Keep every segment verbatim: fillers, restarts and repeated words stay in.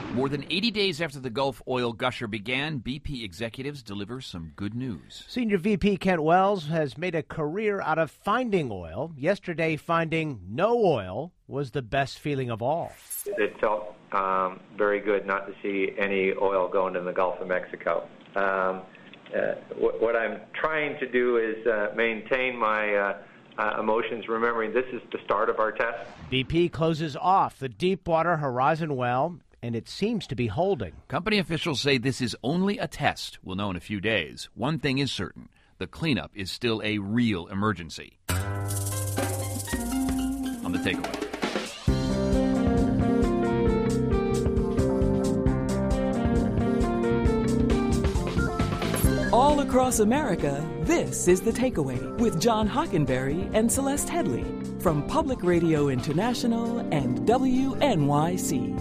More than eighty days after the Gulf oil gusher began, B P executives deliver some good news. Senior V P Kent Wells has made a career out of finding oil. Yesterday, finding no oil was the best feeling of all. It felt um, very good not to see any oil going in the Gulf of Mexico. Um, uh, w- what I'm trying to do is uh, maintain my uh, uh, emotions, remembering this is the start of our test. B P closes off the Deepwater Horizon well, and it seems to be holding. Company officials say this is only a test. We'll know in a few days. One thing is certain. The cleanup is still a real emergency. On the takeaway. All across America, this is The Takeaway with John Hockenberry and Celeste Headley from Public Radio International and W N Y C.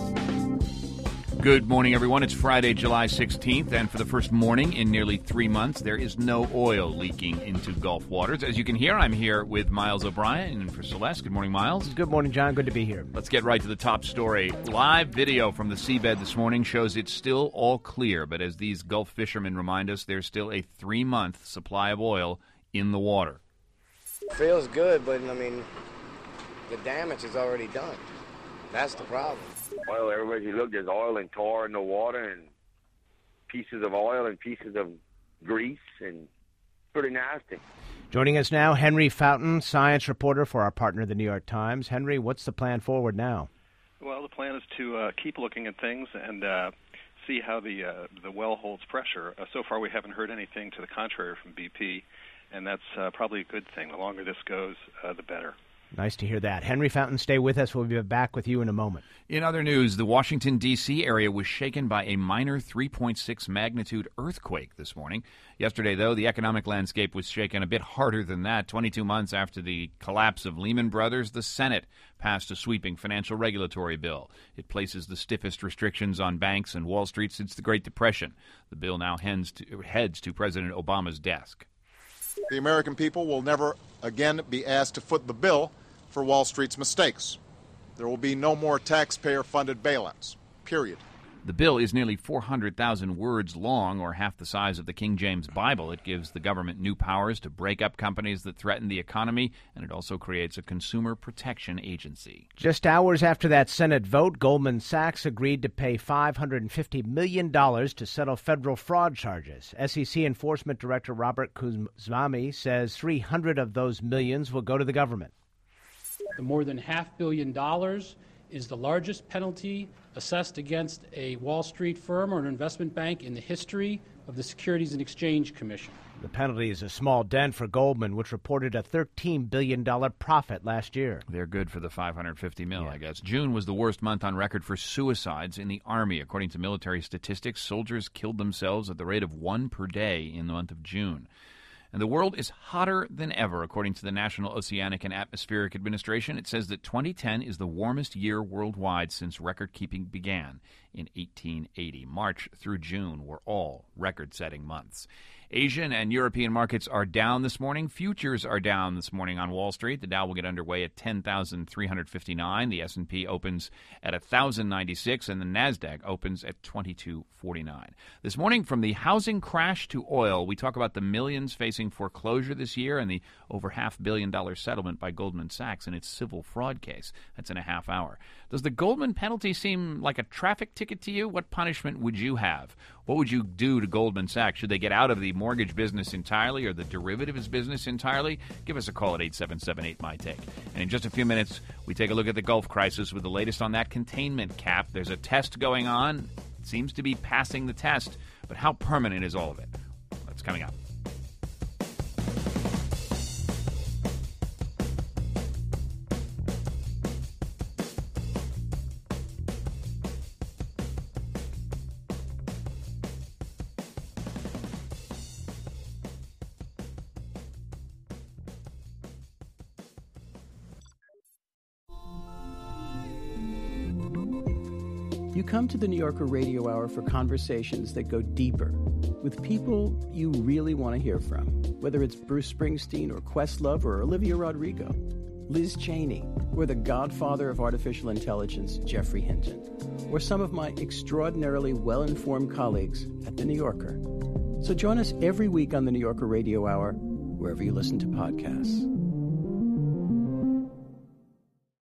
Good morning, everyone. It's Friday, July sixteenth, and for the first morning in nearly three months, there is no oil leaking into Gulf waters. As you can hear, I'm here with Miles O'Brien, and for Celeste. Good morning, Miles. Good morning, John. Good to be here. Let's get right to the top story. Live video from the seabed this morning shows it's still all clear, but as these Gulf fishermen remind us, there's still a three-month supply of oil in the water. Feels good, but, I mean, the damage is already done. That's the problem. Oil everywhere you look, there's oil and tar in the water and pieces of oil and pieces of grease, and pretty nasty. Joining us now, Henry Fountain, science reporter for our partner, the New York Times. Henry, what's the plan forward now? Well, the plan is to uh, keep looking at things and uh, see how the uh, the well holds pressure. Uh, so far, we haven't heard anything to the contrary from B P, and that's uh, probably a good thing. The longer this goes, uh, the better. Nice to hear that. Henry Fountain, stay with us. We'll be back with you in a moment. In other news, the Washington, D C area was shaken by a minor three point six magnitude earthquake this morning. Yesterday, though, the economic landscape was shaken a bit harder than that. twenty-two months after the collapse of Lehman Brothers, the Senate passed a sweeping financial regulatory bill. It places the stiffest restrictions on banks and Wall Street since the Great Depression. The bill now heads to, heads to President Obama's desk. The American people will never again be asked to foot the bill for Wall Street's mistakes. There will be no more taxpayer-funded bailouts, period. The bill is nearly four hundred thousand words long, or half the size of the King James Bible. It gives the government new powers to break up companies that threaten the economy, and it also creates a consumer protection agency. Just hours after that Senate vote, Goldman Sachs agreed to pay five hundred fifty million dollars to settle federal fraud charges. S E C Enforcement Director Robert Khuzami says three hundred of those millions will go to the government. The more than half billion dollars is the largest penalty assessed against a Wall Street firm or an investment bank in the history of the Securities and Exchange Commission. The penalty is a small dent for Goldman, which reported a thirteen billion dollars profit last year. They're good for the five hundred fifty mil, yeah. I guess. June was the worst month on record for suicides in the Army. According to military statistics, soldiers killed themselves at the rate of one per day in the month of June. And the world is hotter than ever, according to the National Oceanic and Atmospheric Administration. It says that twenty ten is the warmest year worldwide since record-keeping began in eighteen eighty. March through June were all record-setting months. Asian and European markets are down this morning. Futures are down this morning on Wall Street. The Dow will get underway at ten thousand three hundred fifty-nine. The S and P opens at one thousand ninety-six, and the NASDAQ opens at twenty-two forty-nine. This morning, from the housing crash to oil, we talk about the millions facing foreclosure this year and the over half billion dollar settlement by Goldman Sachs in its civil fraud case. That's in a half hour. Does the Goldman penalty seem like a traffic ticket to you? What punishment would you have? What would you do to Goldman Sachs? Should they get out of the mortgage business entirely or the derivatives business entirely? Give us a call at eight seven seven eight, M Y T A K E. And in just a few minutes, we take a look at the Gulf crisis with the latest on that containment cap. There's a test going on. It seems to be passing the test, but how permanent is all of it? That's coming up. You come to the New Yorker Radio Hour for conversations that go deeper with people you really want to hear from, whether it's Bruce Springsteen or Questlove or Olivia Rodrigo. Liz Cheney, or the godfather of artificial intelligence, Geoffrey Hinton, or some of my extraordinarily well-informed colleagues at The New Yorker. So join us every week on The New Yorker Radio Hour, wherever you listen to podcasts.